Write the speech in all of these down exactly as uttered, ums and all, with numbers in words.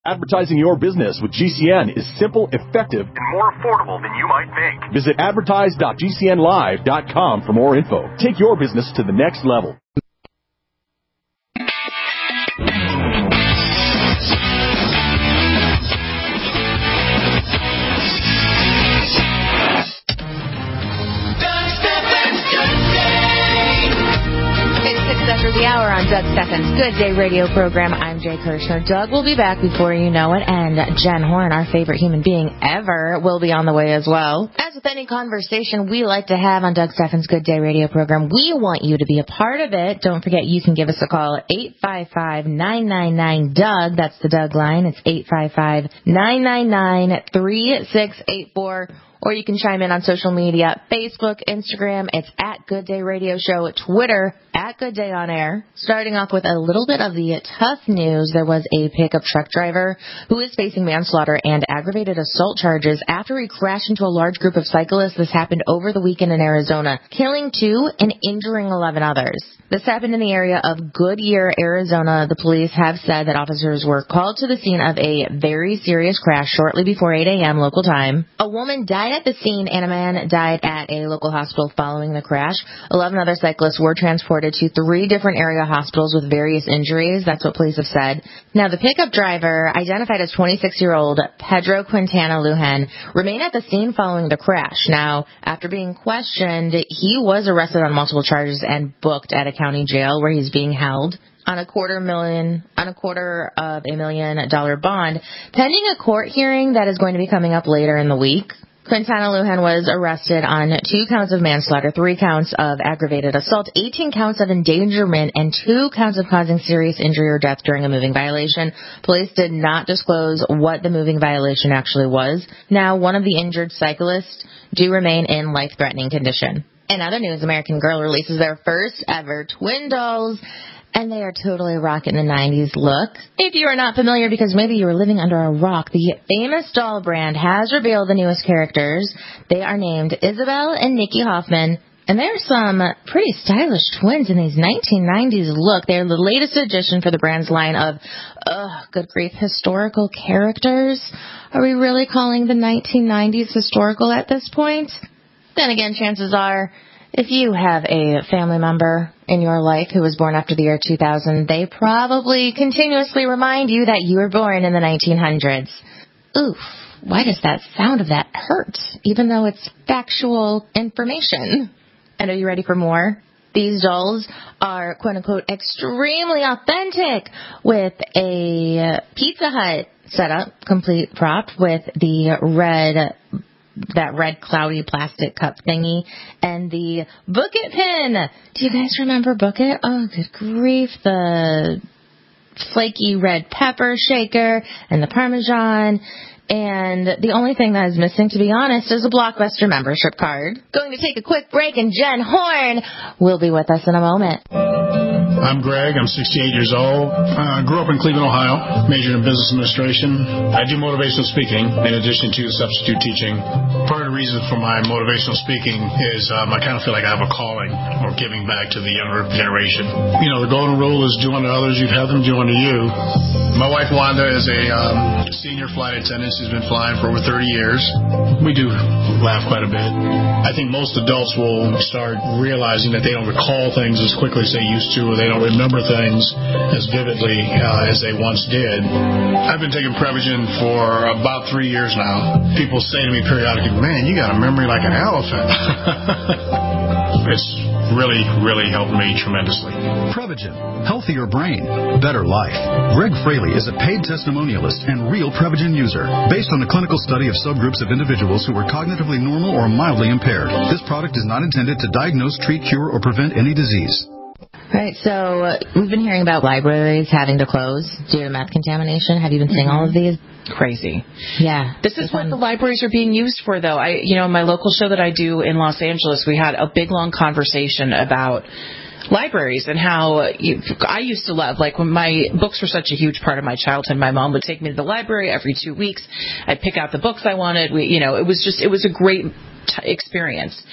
Advertising your business with G C N is simple, effective, and more affordable than you might think. Visit advertise dot g c n live dot com for more info. Take your business to the next level. After the hour on Doug Steffens' Good Day radio program, I'm Jay Kirshner. Doug will be back before you know it, and Jen Horn, our favorite human being ever, will be on the way as well. As with any conversation we like to have on Doug Steffens' Good Day radio program, we want you to be a part of it. Don't forget you can give us a call at eight five five, nine nine nine, D O U G. That's the Doug line. It's eight five five, nine nine nine, three six eight four. Or you can chime in on social media, Facebook, Instagram, it's at Good Day Radio Show, Twitter, at Good Day On Air. Starting off with a little bit of the tough news, there was a pickup truck driver who is facing manslaughter and aggravated assault charges after he crashed into a large group of cyclists. This happened over the weekend in Arizona, killing two and injuring eleven others. This happened in the area of Goodyear, Arizona. The police have said that officers were called to the scene of a very serious crash shortly before eight a.m. local time. A woman died at the scene and a man died at a local hospital following the crash. eleven other cyclists were transported to three different area hospitals with various injuries. That's what police have said. Now, the pickup driver, identified as twenty-six-year-old Pedro Quintana Lujan, remained at the scene following the crash. Now, after being questioned, he was arrested on multiple charges and booked at a county jail where he's being held on a quarter million, on a quarter of a million dollar bond, pending a court hearing that is going to be coming up later in the week. Quintana Lujan was arrested on two counts of manslaughter, three counts of aggravated assault, eighteen counts of endangerment, and two counts of causing serious injury or death during a moving violation. Police did not disclose what the moving violation actually was. Now, one of the injured cyclists do remain in life-threatening condition. In other news, American Girl releases their first ever twin dolls, and they are totally rocking the nineties look. If you are not familiar, because maybe you were living under a rock, the famous doll brand has revealed the newest characters. They are named Isabel and Nikki Hoffman, and they're some pretty stylish twins in these nineteen nineties look. They're the latest addition for the brand's line of, ugh, good grief, historical characters. Are we really calling the nineteen nineties historical at this point? Then again, chances are, if you have a family member in your life who was born after the year two thousand, they probably continuously remind you that you were born in the nineteen hundreds. Oof, why does that sound of that hurt, even though it's factual information? And are you ready for more? These dolls are, quote-unquote, extremely authentic, with a Pizza Hut setup, complete prop, with the red... that red cloudy plastic cup thingy, and the Book It pin. Do you guys remember Book It? Oh, good grief. The flaky red pepper shaker and the Parmesan. And the only thing that is missing, to be honest, is a Blockbuster membership card. Going to take a quick break, and Jen Horn will be with us in a moment. I'm Greg. I'm sixty-eight years old. I uh, grew up in Cleveland, Ohio, majored in business administration. I do motivational speaking in addition to substitute teaching. Part of the reason for my motivational speaking is um, I kind of feel like I have a calling or giving back to the younger generation. You know, the golden rule is do unto others, you'd have them do unto you. My wife, Wanda, is a um, senior flight attendant. She's been flying for over thirty years. We do laugh quite a bit. I think most adults will start realizing that they don't recall things as quickly as they used to, or they don't remember things as vividly uh, as they once did. I've been taking Prevagen for about three years now. People say to me periodically, man, you got a memory like an elephant. It's really, really helped me tremendously. Prevagen. Healthier brain. Better life. Greg Fraley is a paid testimonialist and real Prevagen user. Based on a clinical study of subgroups of individuals who were cognitively normal or mildly impaired, this product is not intended to diagnose, treat, cure, or prevent any disease. Right, so uh, we've been hearing about libraries having to close due to meth contamination. Have you been seeing mm-hmm. all of these? Crazy. Yeah. This is what the libraries are being used for, though. I, you know, in my local show that I do in Los Angeles, we had a big, long conversation about libraries and how you, I used to love, like when my books were such a huge part of my childhood, my mom would take me to the library every two weeks. I'd pick out the books I wanted. We, you know, it was just, it was a great t- experience.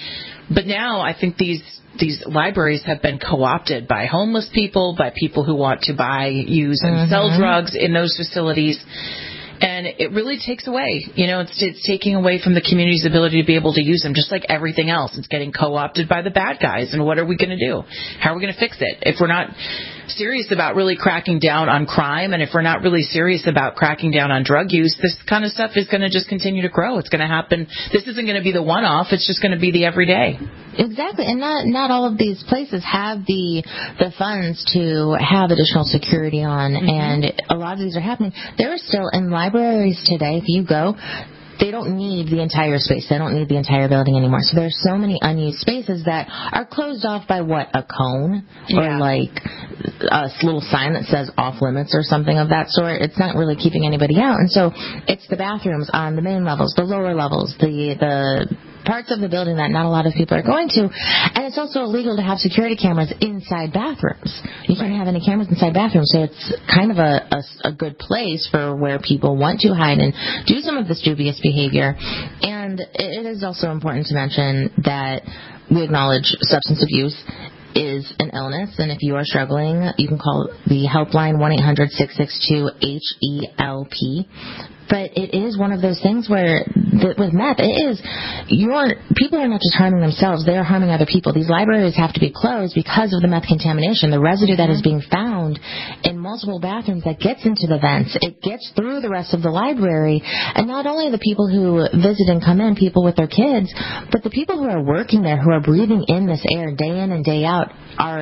But now I think these these libraries have been co-opted by homeless people, by people who want to buy, use, and mm-hmm. sell drugs in those facilities. And it really takes away, you know, it's, it's taking away from the community's ability to be able to use them, just like everything else. It's getting co-opted by the bad guys. And what are we going to do? How are we going to fix it? If we're not serious about really cracking down on crime, and if we're not really serious about cracking down on drug use, this kind of stuff is going to just continue to grow. It's going to happen. This isn't going to be the one-off. It's just going to be the everyday. Exactly. And not not all of these places have the the funds to have additional security on, mm-hmm. and a lot of these are happening. There are still in libraries today, if you go, they don't need the entire space. They don't need the entire building anymore. So there's so many unused spaces that are closed off by what, a cone or yeah. like a little sign that says off limits or something of that sort. It's not really keeping anybody out. And so it's the bathrooms on the main levels, the lower levels, the the parts of the building that not a lot of people are going to. And it's also illegal to have security cameras inside bathrooms. You can't have any cameras inside bathrooms. So it's kind of a, a, a good place for where people want to hide and do some of this dubious behavior. And it is also important to mention that we acknowledge substance abuse is an illness, and if you are struggling, you can call the helpline one eight hundred six six two H E L P. But it is one of those things where, the, with meth, it is, you're, people are not just harming themselves, they are harming other people. These libraries have to be closed because of the meth contamination. The residue that is being found in multiple bathrooms that gets into the vents, it gets through the rest of the library. And not only the people who visit and come in, people with their kids, but the people who are working there, who are breathing in this air day in and day out, are...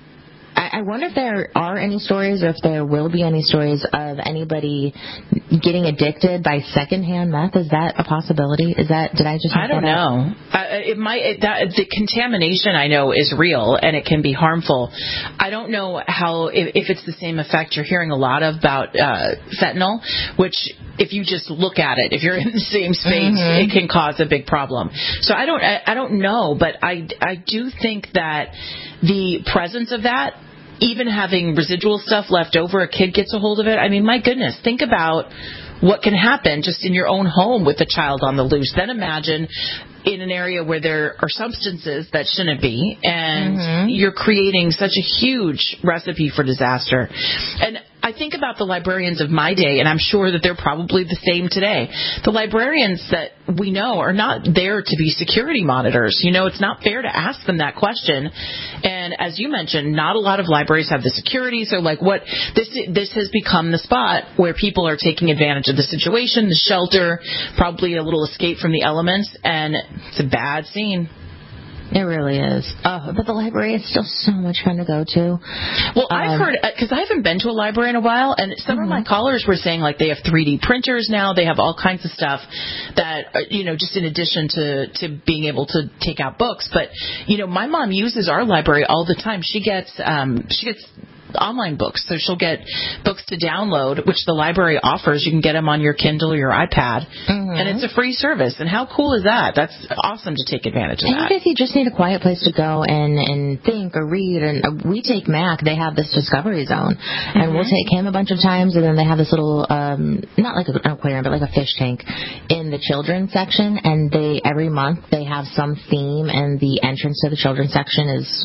I wonder if there are any stories, or if there will be any stories of anybody getting addicted by secondhand meth. Is that a possibility? Is that, did I just? I don't know. Uh, it might. It, that, the contamination I know is real, and it can be harmful. I don't know how if, if it's the same effect you're hearing a lot of about uh, fentanyl, which if you just look at it, if you're in the same space, mm-hmm. it can cause a big problem. So I don't. I, I don't know, but I I do think that the presence of that, even having residual stuff left over, a kid gets a hold of it. I mean, my goodness, think about what can happen just in your own home with a child on the loose. Then imagine in an area where there are substances that shouldn't be, and mm-hmm. you're creating such a huge recipe for disaster. And I think about the librarians of my day, and I'm sure that they're probably the same today. The librarians that we know are not there to be security monitors. You know, it's not fair to ask them that question. And as you mentioned, not a lot of libraries have the security. So, like, what this this has become the spot where people are taking advantage of the situation, the shelter, probably a little escape from the elements, and it's a bad scene. It really is. Oh, but the library is still so much fun to go to. Well, I've um, heard, because I haven't been to a library in a while, and some mm-hmm. of my callers were saying, like, they have three D printers now. They have all kinds of stuff that, you know, just in addition to, to being able to take out books. But, you know, my mom uses our library all the time. She gets, um, she gets online books, so she'll get books to download, which the library offers. You can get them on your Kindle or your iPad, mm-hmm. and it's a free service. And how cool is that? That's awesome to take advantage of and that. And if you just need a quiet place to go and and think or read, and uh, we take Mac, they have this Discovery Zone, mm-hmm. and we'll take him a bunch of times, and then they have this little, um, not like an aquarium, but like a fish tank in the children's section, and they every month they have some theme, and the entrance to the children's section is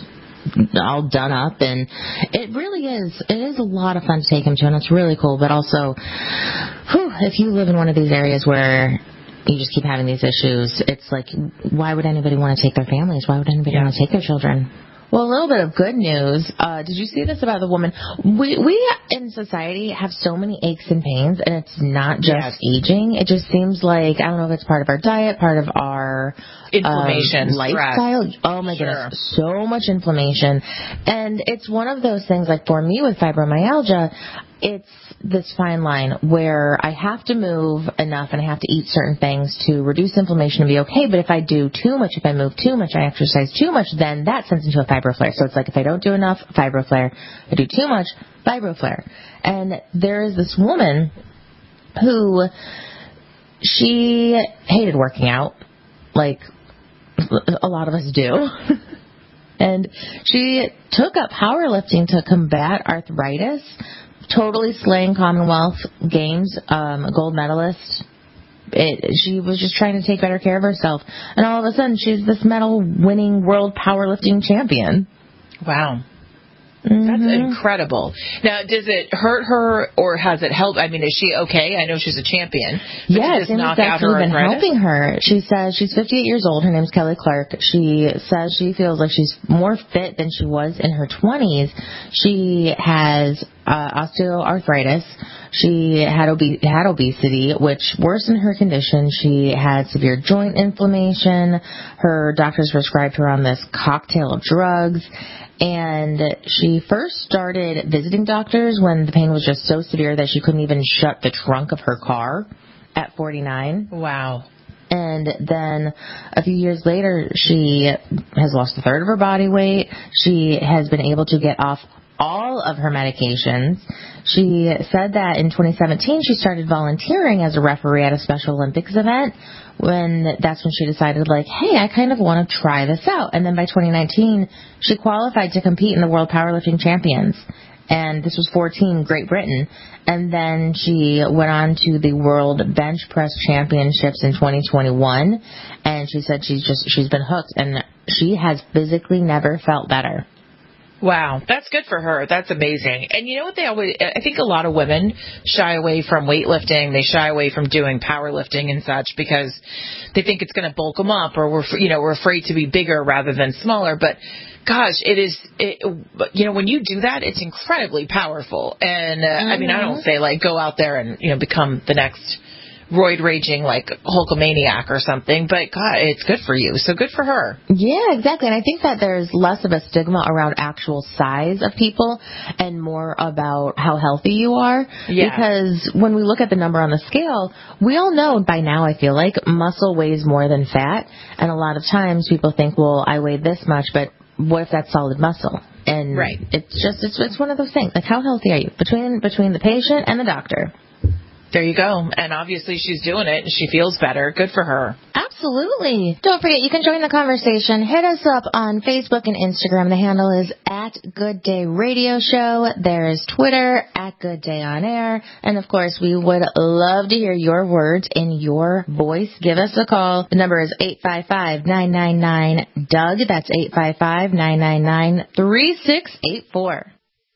all done up, and it really is it is a lot of fun to take him to, and it's really cool. But also, whew, if you live in one of these areas where you just keep having these issues, it's like, why would anybody want to take their families? Why would anybody yeah. want to take their children? Well, a little bit of good news. Uh, did you see this about the woman? We we in society have so many aches and pains, and it's not just yes. aging. It just seems like, I don't know if it's part of our diet, part of our inflammation, um, lifestyle. Stress. Oh my sure. goodness, so much inflammation. And it's one of those things, like for me with fibromyalgia, it's this fine line where I have to move enough and I have to eat certain things to reduce inflammation and be okay. But if I do too much, if I move too much, I exercise too much, then that sends into a fibroflare. So it's like, if I don't do enough, fibroflare. If I do too much, fibroflare. And there is this woman who, she hated working out, like a lot of us do. And she took up powerlifting to combat arthritis. Totally slaying Commonwealth Games, um, gold medalist, It, she was just trying to take better care of herself. And all of a sudden, she's this medal-winning world powerlifting champion. Wow. Mm-hmm. That's incredible. Now, does it hurt her or has it helped? I mean, is she okay? I know she's a champion. But yes, and it's actually been helping her. She says she's fifty-eight years old. Her name's Kelly Clark. She says she feels like she's more fit than she was in her twenties. She has uh, osteoarthritis. She had, obe- had obesity, which worsened her condition. She had severe joint inflammation. Her doctors prescribed her on this cocktail of drugs. And she first started visiting doctors when the pain was just so severe that she couldn't even shut the trunk of her car at forty-nine. Wow. And then a few years later, she has lost a third of her body weight. She has been able to get off all of her medications. She said that in twenty seventeen, she started volunteering as a referee at a Special Olympics event. When that's when she decided, like, hey, I kind of want to try this out. And then by twenty nineteen, she qualified to compete in the World Powerlifting Champions. And this was fourteen, Great Britain. And then she went on to the World Bench Press Championships in twenty twenty-one. And she said she's just, she's been hooked. And she has physically never felt better. Wow, that's good for her. That's amazing. And you know what they always, I think a lot of women shy away from weightlifting. They shy away from doing powerlifting and such because they think it's going to bulk them up, or we're, you know, we're afraid to be bigger rather than smaller. But gosh, it is, it, you know, when you do that, it's incredibly powerful. And uh, mm-hmm. I mean, I don't say like go out there and, you know, become the next roid raging like Hulkamaniac or something, but God, it's good for you. So good for her. Yeah, exactly. And I think that there's less of a stigma around actual size of people and more about how healthy you are. Yeah. Because when we look at the number on the scale, we all know by now, I feel like, muscle weighs more than fat. And a lot of times people think, well, I weigh this much, but what if that's solid muscle? And right. it's just, it's, it's one of those things. Like, how healthy are you? Between, between the patient and the doctor. There you go. And obviously she's doing it and she feels better. Good for her. Absolutely. Don't forget, you can join the conversation. Hit us up on Facebook and Instagram. The handle is at Good Day Radio Show. There's Twitter at Good Day On Air. And of course, we would love to hear your words in your voice. Give us a call. The number is eight five five, nine nine nine, D U G. That's eight five five, nine nine nine, three six eight four.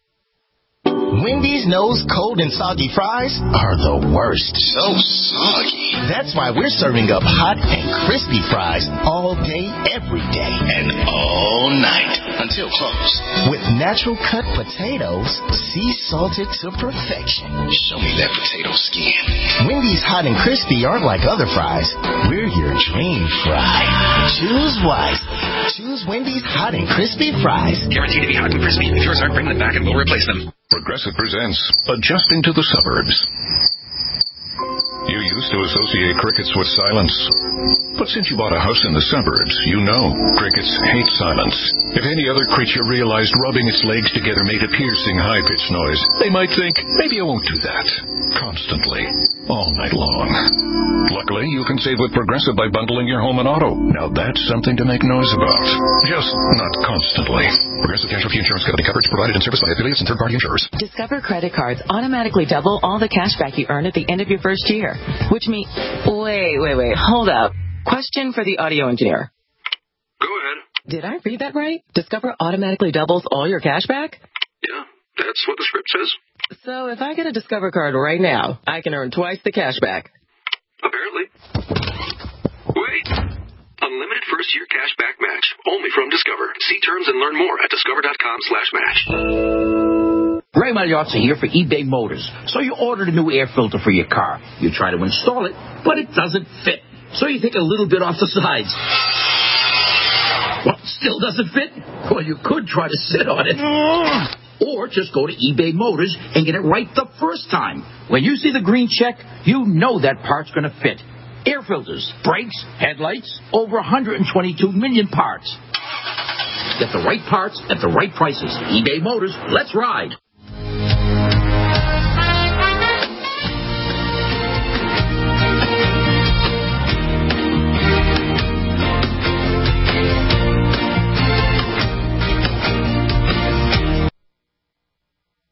Wendy's knows cold and soggy fries are the worst. So soggy. That's why we're serving up hot and crispy fries all day, every day. And all night until close. With natural cut potatoes, sea salted to perfection. Show me that potato skin. Wendy's hot and crispy aren't like other fries. We're your dream fry. Choose wisely. Choose Wendy's hot and crispy fries. Guaranteed to be hot and crispy. If yours aren't, bring them back and we'll replace them. Progressive presents Adjusting to the Suburbs. You used to associate crickets with silence. But since you bought a house in the suburbs, you know crickets hate silence. If any other creature realized rubbing its legs together made a piercing, high-pitched noise, they might think, maybe I won't do that. Constantly. All night long. Luckily, you can save with Progressive by bundling your home and auto. Now that's something to make noise about. Just not constantly. Progressive Casualty Insurance Company. Coverage provided and serviced by affiliates and third-party insurers. Discover credit cards automatically double all the cash back you earn at the end of your first year. Which means... Wait, wait, wait. Hold up. Question for the audio engineer. Go ahead. Did I read that right? Discover automatically doubles all your cash back? Yeah, that's what the script says. So if I get a Discover card right now, I can earn twice the cash back. Apparently. Wait. Unlimited first-year cash back match. Only from Discover. See terms and learn more at discover.com slash match. Ray Magliozzi here for eBay Motors. So you ordered a new air filter for your car. You try to install it, but it doesn't fit. So you take a little bit off the sides. What, still doesn't fit? Well, you could try to sit on it. Or just go to eBay Motors and get it right the first time. When you see the green check, you know that part's going to fit. Air filters, brakes, headlights, over one hundred twenty-two million parts. Get the right parts at the right prices. eBay Motors, let's ride.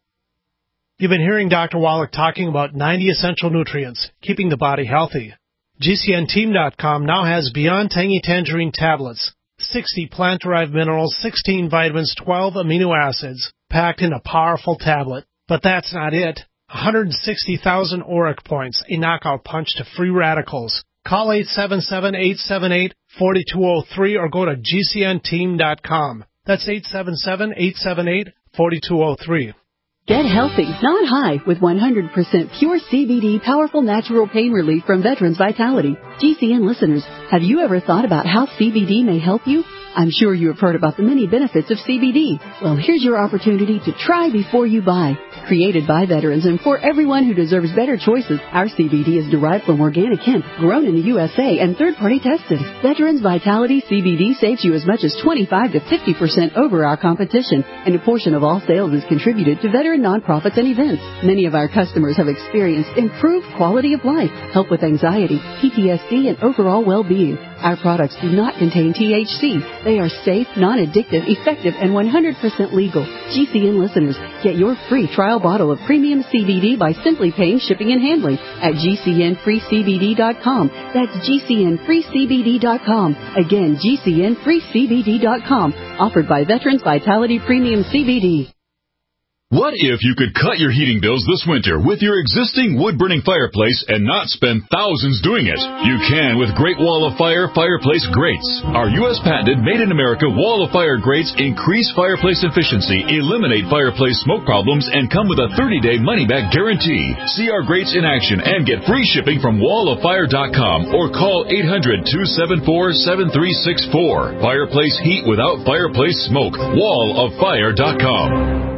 You've been hearing Doctor Wallach talking about ninety essential nutrients, keeping the body healthy. G C N Team dot com now has Beyond Tangy Tangerine tablets, sixty plant-derived minerals, sixteen vitamins, twelve amino acids, packed in a powerful tablet. But that's not it. one hundred sixty thousand auric points, a knockout punch to free radicals. Call eight seven seven, eight seven eight, four two zero three or go to G C N Team dot com. That's eight seven seven, eight seven eight, four two zero three. Get healthy, not high, with one hundred percent pure C B D powerful natural pain relief from Veterans Vitality. G C N listeners, have you ever thought about how C B D may help you? I'm sure you have heard about the many benefits of C B D. Well, here's your opportunity to try before you buy. Created by veterans and for everyone who deserves better choices, our C B D is derived from organic hemp, grown in the U S A and third-party tested. Veterans Vitality C B D saves you as much as twenty-five to fifty percent over our competition, and a portion of all sales is contributed to veteran nonprofits and events. Many of our customers have experienced improved quality of life, help with anxiety, P T S D, and overall well-being. Our products do not contain T H C. They are safe, non-addictive, effective, and one hundred percent legal. G C N listeners, get your free trial bottle of premium C B D by simply paying shipping and handling at G C N free C B D dot com. That's G C N free C B D dot com. Again, G C N free C B D dot com. Offered by Veterans Vitality Premium C B D. What if you could cut your heating bills this winter with your existing wood-burning fireplace and not spend thousands doing it? You can with Great Wall of Fire fireplace grates. Our U S patented made-in-America Wall of Fire grates increase fireplace efficiency, eliminate fireplace smoke problems, and come with a thirty-day money-back guarantee. See our grates in action and get free shipping from wall of fire dot com or call eight hundred, two seven four, seven three six four. Fireplace heat without fireplace smoke. wall of fire dot com.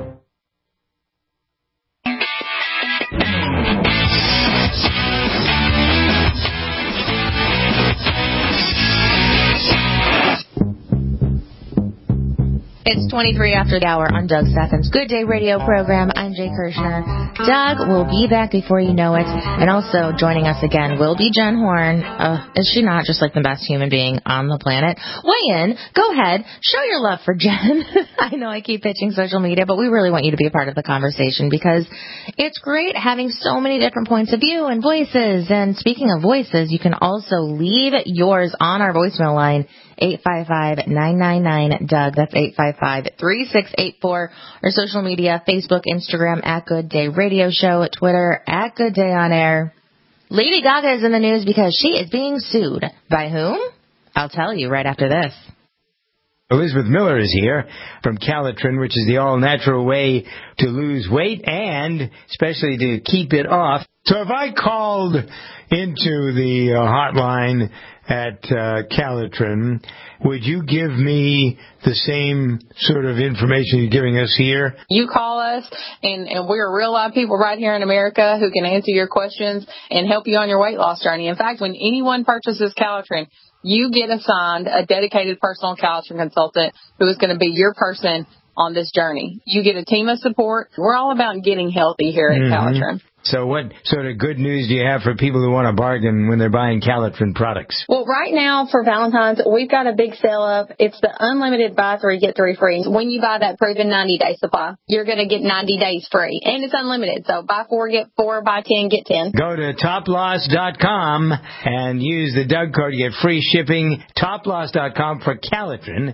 It's twenty-three after the hour on Doug Steffens' Good Day Radio program. I'm Jay Kirshner. Doug will be back before you know it. And also joining us again will be Jen Horn. Uh, is she not just like the best human being on the planet? Weigh in. Go ahead. Show your love for Jen. I know I keep pitching social media, but we really want you to be a part of the conversation because it's great having so many different points of view and voices. And speaking of voices, you can also leave yours on our voicemail line, eight five five, nine nine nine, Doug. That's eight five five, three six eight four. Or social media, Facebook, Instagram, at Good Day Radio Show, Twitter, at Good Day On Air. Lady Gaga is in the news because she is being sued. By whom? I'll tell you right after this. Elizabeth Miller is here from Calitrin, which is the all-natural way to lose weight and especially to keep it off. So if I called into the uh, hotline at uh, Calitrin, would you give me the same sort of information you're giving us here? You call us, and, and we're real live people right here in America who can answer your questions and help you on your weight loss journey. In fact, when anyone purchases Calitrin, you get assigned a dedicated personal Calitrin consultant who is going to be your person on this journey. You get a team of support. We're all about getting healthy here at mm-hmm. Calitrin. So what sort of good news do you have for people who want to bargain when they're buying Calitrin products? Well, right now for Valentine's, we've got a big sale up. It's the unlimited buy three, get three free. When you buy that proven ninety-day supply, you're going to get ninety days free. And it's unlimited. So buy four, get four, buy ten, get ten. Go to top loss dot com and use the Doug code to get free shipping. top loss dot com for Calitrin.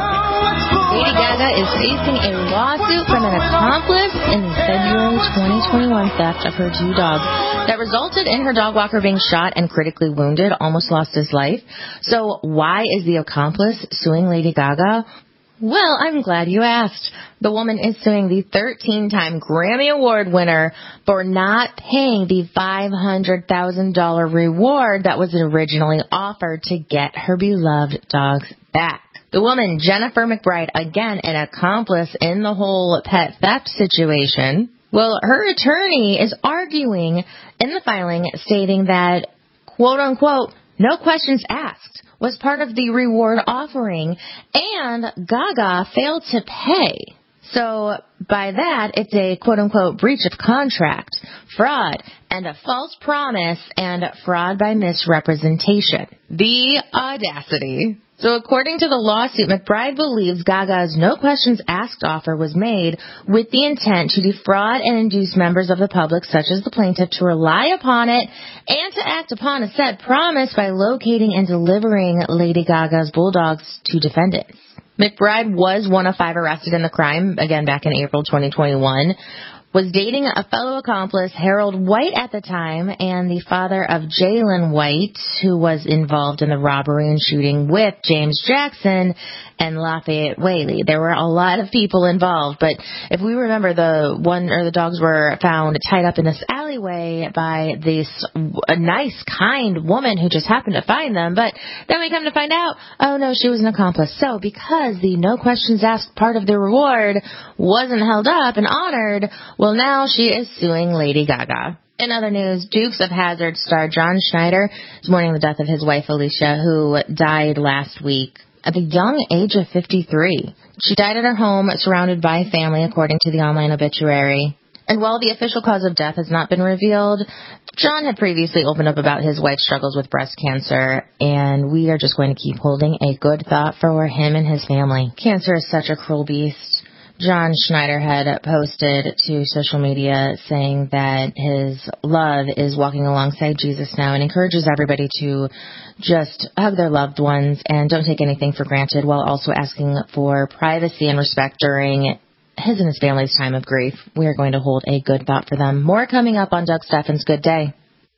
Lady Gaga is facing a lawsuit from an accomplice in the February twenty twenty-one theft of her two dogs that resulted in her dog walker being shot and critically wounded, almost lost his life. So why is the accomplice suing Lady Gaga? Well, I'm glad you asked. The woman is suing the thirteen-time Grammy Award winner for not paying the five hundred thousand dollars reward that was originally offered to get her beloved dogs back. The woman, Jennifer McBride, again, an accomplice in the whole pet theft situation. Well, her attorney is arguing in the filing, stating that, quote unquote, no questions asked was part of the reward offering, and Gaga failed to pay. So by that, it's a quote unquote breach of contract, fraud, and a false promise, and fraud by misrepresentation. The audacity. So according to the lawsuit, McBride believes Gaga's no questions asked offer was made with the intent to defraud and induce members of the public, such as the plaintiff, to rely upon it and to act upon a said promise by locating and delivering Lady Gaga's bulldogs to defendants. McBride was one of five arrested in the crime, again back in April twenty twenty-one. Was dating a fellow accomplice, Harold White, at the time, and the father of Jalen White, who was involved in the robbery and shooting with James Jackson and Lafayette Whaley. There were a lot of people involved, but if we remember, the one or the dogs were found tied up in this alleyway by this a nice, kind woman who just happened to find them, but then we come to find out, oh no, she was an accomplice. So because the no questions asked part of the reward wasn't held up and honored, well, now she is suing Lady Gaga. In other news, Dukes of Hazzard star John Schneider is mourning the death of his wife, Alicia, who died last week at the young age of fifty-three. She died at her home, surrounded by family, according to the online obituary. And while the official cause of death has not been revealed, John had previously opened up about his wife's struggles with breast cancer, and we are just going to keep holding a good thought for him and his family. Cancer is such a cruel beast. John Schneider had posted to social media saying that his love is walking alongside Jesus now and encourages everybody to just hug their loved ones and don't take anything for granted, while also asking for privacy and respect during his and his family's time of grief. We are going to hold a good thought for them. More coming up on Doug Steffens' Good Day.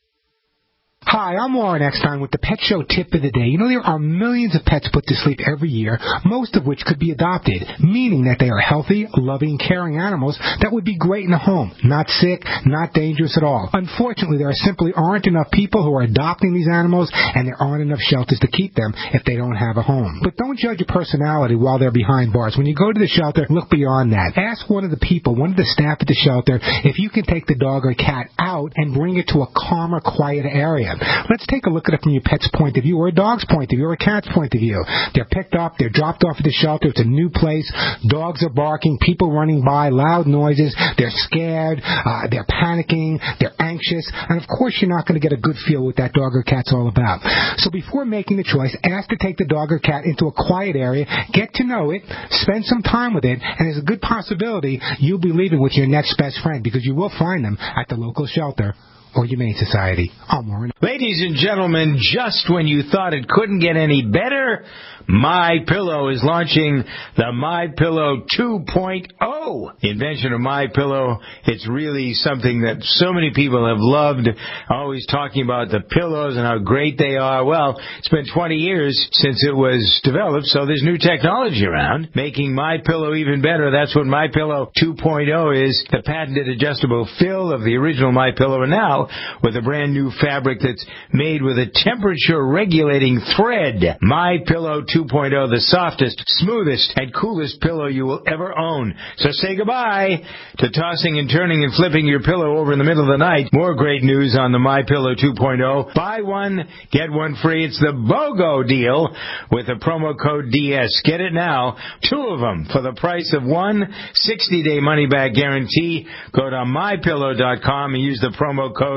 Hi, I'm Warren Eckstein with the Pet Show Tip of the Day. You know, there are millions of pets put to sleep every year, most of which could be adopted, meaning that they are healthy, loving, caring animals that would be great in a home, not sick, not dangerous at all. Unfortunately, there simply aren't enough people who are adopting these animals, and there aren't enough shelters to keep them if they don't have a home. But don't judge a personality while they're behind bars. When you go to the shelter, look beyond that. Ask one of the people, one of the staff at the shelter, if you can take the dog or cat out and bring it to a calmer, quieter area. Let's take a look at it from your pet's point of view, or a dog's point of view, or a cat's point of view. They're picked up, they're dropped off at the shelter, it's a new place, dogs are barking, people running by, loud noises, they're scared, uh, they're panicking, they're anxious, and of course you're not going to get a good feel what that dog or cat's all about. So before making the choice, ask to take the dog or cat into a quiet area, get to know it, spend some time with it, and there's a good possibility you'll be leaving with your next best friend, because you will find them at the local shelter or Humane Society. I'm Warren. Ladies and gentlemen, just when you thought it couldn't get any better, MyPillow is launching the MyPillow two point oh. The invention of MyPillow, it's really something that so many people have loved, always talking about the pillows and how great they are. Well, it's been twenty years since it was developed, so there's new technology around, making MyPillow even better. That's what MyPillow two point oh is, the patented adjustable fill of the original MyPillow, and now with a brand new fabric that's made with a temperature-regulating thread. MyPillow two point oh, the softest, smoothest, and coolest pillow you will ever own. So say goodbye to tossing and turning and flipping your pillow over in the middle of the night. More great news on the MyPillow two point oh. Buy one, get one free. It's the BOGO deal with the promo code D S. Get it now. Two of them for the price of one. sixty-day money-back guarantee. Go to my pillow dot com and use the promo code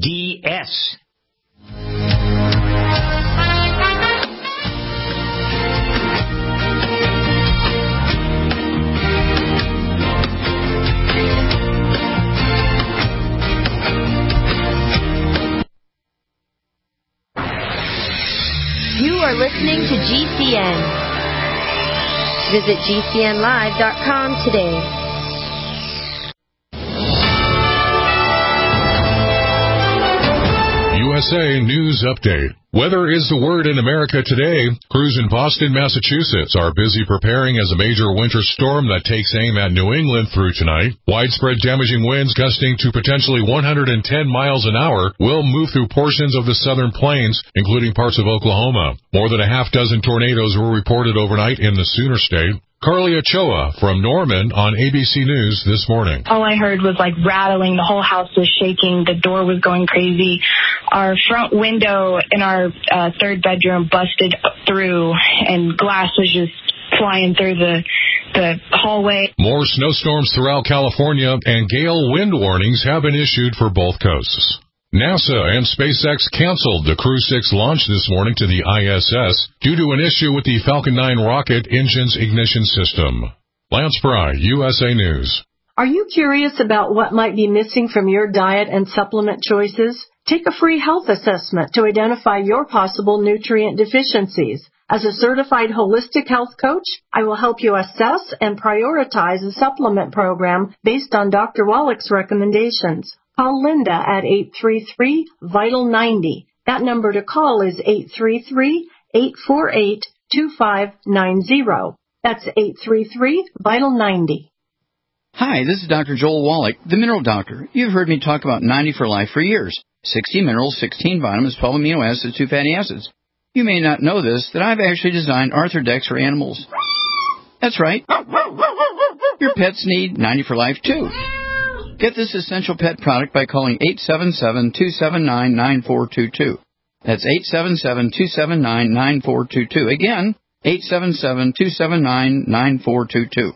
D S. You are listening to G C N. Visit G C N live dot com today. U S A News Update. Weather is the word in America today. Crews in Boston, Massachusetts are busy preparing as a major winter storm that takes aim at New England through tonight. Widespread damaging winds gusting to potentially one hundred ten miles an hour will move through portions of the southern plains, including parts of Oklahoma. More than a half dozen tornadoes were reported overnight in the Sooner State. Carly Ochoa from Norman on A B C News this morning. All I heard was like rattling. The whole house was shaking. The door was going crazy. Our front window in our uh, third bedroom busted through, and glass was just flying through the the hallway. More snowstorms throughout California, and gale wind warnings have been issued for both coasts. NASA and SpaceX canceled the Crew six launch this morning to the I S S due to an issue with the Falcon nine rocket engine's ignition system. Lance Fry, U S A News. Are you curious about what might be missing from your diet and supplement choices? Take a free health assessment to identify your possible nutrient deficiencies. As a certified holistic health coach, I will help you assess and prioritize a supplement program based on Doctor Wallach's recommendations. Call Linda at eight three three, vital ninety. That number to call is eight three three, eight four eight, two five nine zero. That's eight three three, vital ninety. Hi, this is Doctor Joel Wallach, the Mineral Doctor. You've heard me talk about ninety for Life for years. sixty minerals, sixteen vitamins, twelve amino acids, two fatty acids. You may not know this, that I've actually designed Arthrodex for animals. That's right. Your pets need ninety for Life, too. Get this essential pet product by calling eight seven seven, two seven nine, nine four two two. That's eight seven seven, two seven nine, nine four two two. Again, eight seven seven, two seven nine, nine four two two.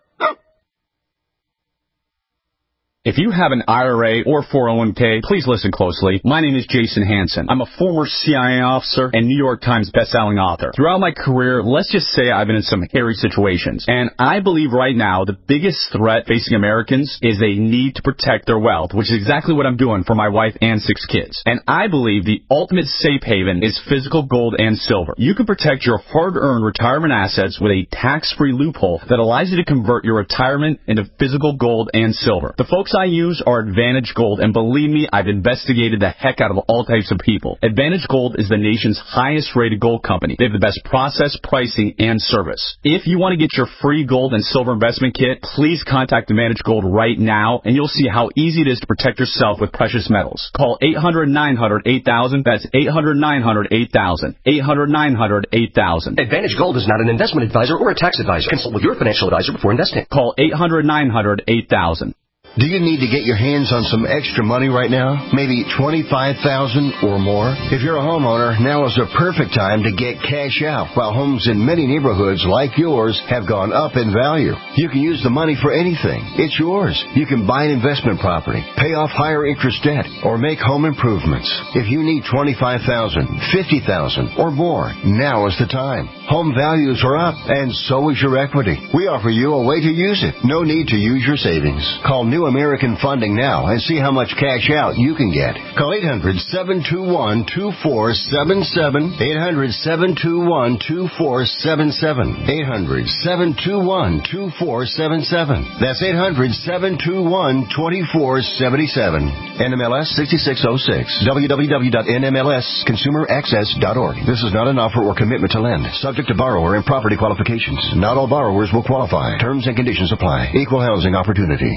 If you have an I R A or four oh one k, please listen closely. My name is Jason Hansen. I'm a former C I A officer and New York Times bestselling author. Throughout my career, let's just say I've been in some hairy situations. And I believe right now the biggest threat facing Americans is they need to protect their wealth, which is exactly what I'm doing for my wife and six kids. And I believe the ultimate safe haven is physical gold and silver. You can protect your hard-earned retirement assets with a tax-free loophole that allows you to convert your retirement into physical gold and silver. The folks I use are Advantage Gold, and believe me, I've investigated the heck out of all types of people. Advantage Gold is the nation's highest rated gold company. They have the best process, pricing, and service. If you want to get your free gold and silver investment kit, please contact Advantage Gold right now, and you'll see how easy it is to protect yourself with precious metals. Call eight hundred, nine hundred, eight thousand. That's eight hundred, nine hundred, eight thousand. eight hundred, nine hundred, eight thousand. Advantage Gold is not an investment advisor or a tax advisor. Consult with your financial advisor before investing. Call eight hundred, nine hundred, eight thousand. Do you need to get your hands on some extra money right now? Maybe twenty-five thousand dollars or more? If you're a homeowner, now is the perfect time to get cash out, while homes in many neighborhoods like yours have gone up in value. You can use the money for anything. It's yours. You can buy an investment property, pay off higher interest debt, or make home improvements. If you need twenty-five thousand dollars, fifty thousand dollars or more, now is the time. Home values are up, and so is your equity. We offer you a way to use it. No need to use your savings. Call New American Funding now and see how much cash out you can get. Call eight hundred, seven two one, two four seven seven, eight hundred, seven two one, two four seven seven, eight hundred, seven two one, two four seven seven. That's eight hundred, seven two one, two four seven seven. N M L S sixty-six oh six. w w w dot n m l s consumer access dot org. This is not an offer or commitment to lend. Subject to borrower and property qualifications. Not all borrowers will qualify. Terms and conditions apply. Equal housing opportunity.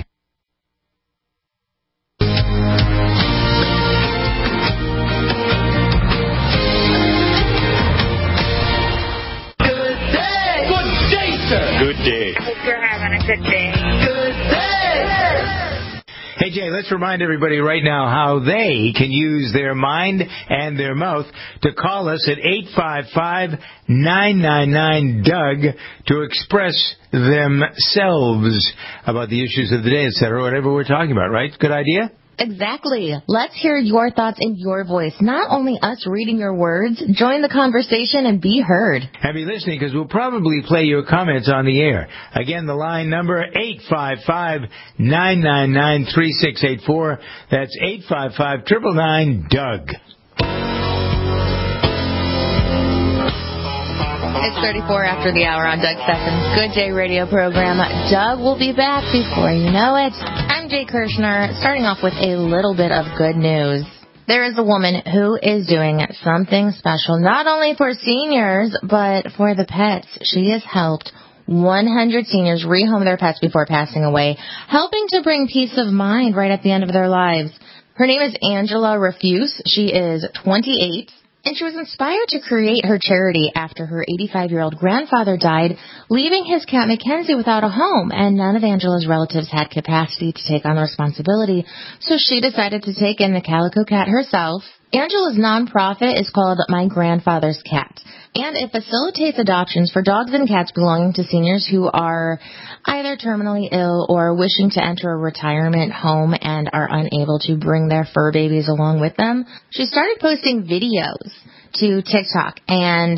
Good day. Hope you're having a good day. Good day. Hey, Jay, let's remind everybody right now how they can use their mind and their mouth to call us at eight five five, nine nine nine, D U G to express themselves about the issues of the day, et cetera, whatever we're talking about, right? Good idea? Exactly. Let's hear your thoughts in your voice. Not only us reading your words, join the conversation and be heard. And be listening, because we'll probably play your comments on the air. Again, the line number, eight five five, nine nine nine, three six eight four. That's eight five five, nine nine nine, D U G. It's thirty-four after the hour on Doug Steffens' Good Day radio program. Doug will be back before you know it. I'm Jay Kirshner, starting off with a little bit of good news. There is a woman who is doing something special, not only for seniors, but for the pets. She has helped one hundred seniors rehome their pets before passing away, helping to bring peace of mind right at the end of their lives. Her name is Angela Refuse. She is twenty-eight. And she was inspired to create her charity after her eighty-five-year-old grandfather died, leaving his cat Mackenzie without a home, and none of Angela's relatives had capacity to take on the responsibility, so she decided to take in the calico cat herself Angela's nonprofit is called My Grandfather's Cat, and it facilitates adoptions for dogs and cats belonging to seniors who are either terminally ill or wishing to enter a retirement home and are unable to bring their fur babies along with them. She started posting videos to TikTok, and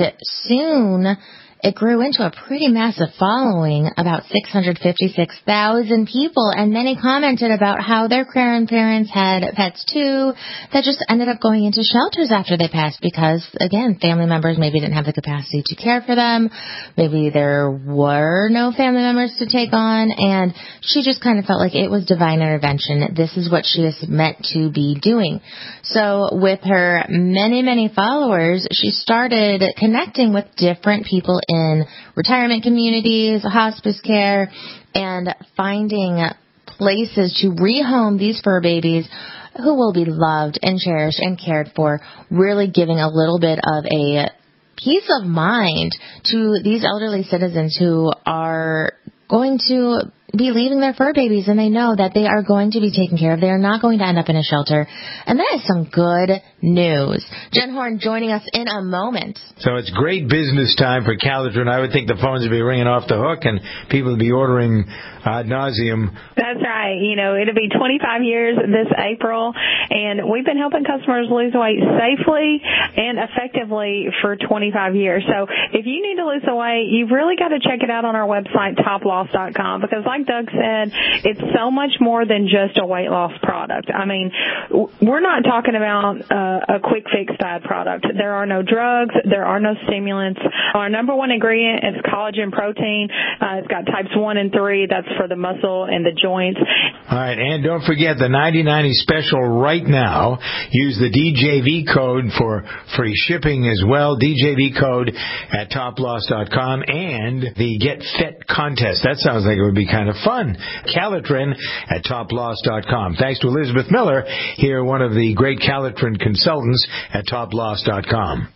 soon it grew into a pretty massive following, about six hundred fifty-six thousand people, and many commented about how their grandparents had pets too that just ended up going into shelters after they passed because, again, family members maybe didn't have the capacity to care for them. Maybe there were no family members to take on, and she just kind of felt like it was divine intervention. This is what she is meant to be doing. So with her many, many followers, she started connecting with different people in retirement communities, hospice care, and finding places to rehome these fur babies who will be loved and cherished and cared for, really giving a little bit of a peace of mind to these elderly citizens who are going to be leaving their fur babies, and they know that they are going to be taken care of. They are not going to end up in a shelter, and that is some good news. Jen Horn joining us in a moment. So it's great business time for Calitrin. I would think the phones would be ringing off the hook and people would be ordering ad nauseum. That's right. You know, it'll be twenty-five years this April, and we've been helping customers lose weight safely and effectively for twenty-five years. So if you need to lose the weight, you've really got to check it out on our website, top loss dot com, because like Doug said, it's so much more than just a weight loss product. I mean, we're not talking about uh, a quick fix diet product. There are no drugs. There are no stimulants. Our number one ingredient is collagen protein. Uh, it's got types one and three. That's for the muscle and the joints. All right, and don't forget the ninety ninety special right now. Use the D J V code for free shipping as well. D J V code at top loss dot com, and the Get Fit contest. That sounds like it would be kind of fun. Calitrin at top loss dot com. Thanks to Elizabeth Miller, here one of the great Calitrin consultants at top loss dot com.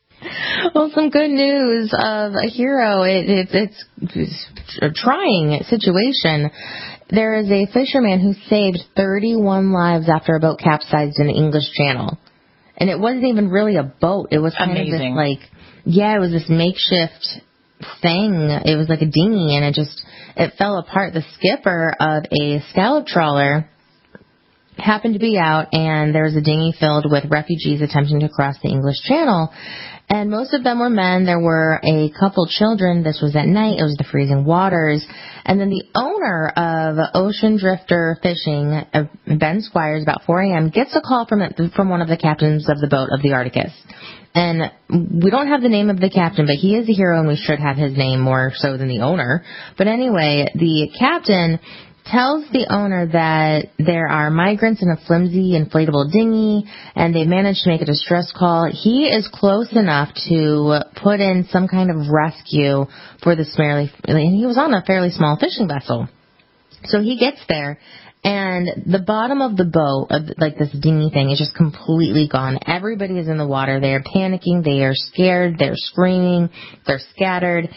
Well, some good news of a hero. It, it, it's, it's a trying situation. There is a fisherman who saved thirty-one lives after a boat capsized in the English Channel. And it wasn't even really a boat. It was kind Amazing. of this, like, yeah, it was this makeshift thing. It was like a dinghy, and it just, it fell apart. The skipper of a scallop trawler happened to be out, and there was a dinghy filled with refugees attempting to cross the English Channel. And most of them were men. There were a couple children. This was at night. It was the freezing waters. And then the owner of Ocean Drifter Fishing, uh, Ben Squires, about four a.m., gets a call from from one of the captains of the boat of the Arcticus. And we don't have the name of the captain, but he is a hero, and we should have his name more so than the owner. But anyway, the captain tells the owner that there are migrants in a flimsy inflatable dinghy, and they've managed to make a distress call. He is close enough to put in some kind of rescue for this fairly, and he was on a fairly small fishing vessel. So he gets there, and the bottom of the boat, like this dinghy thing, is just completely gone. Everybody is in the water. They are panicking. They are scared. They're screaming. They're scattered.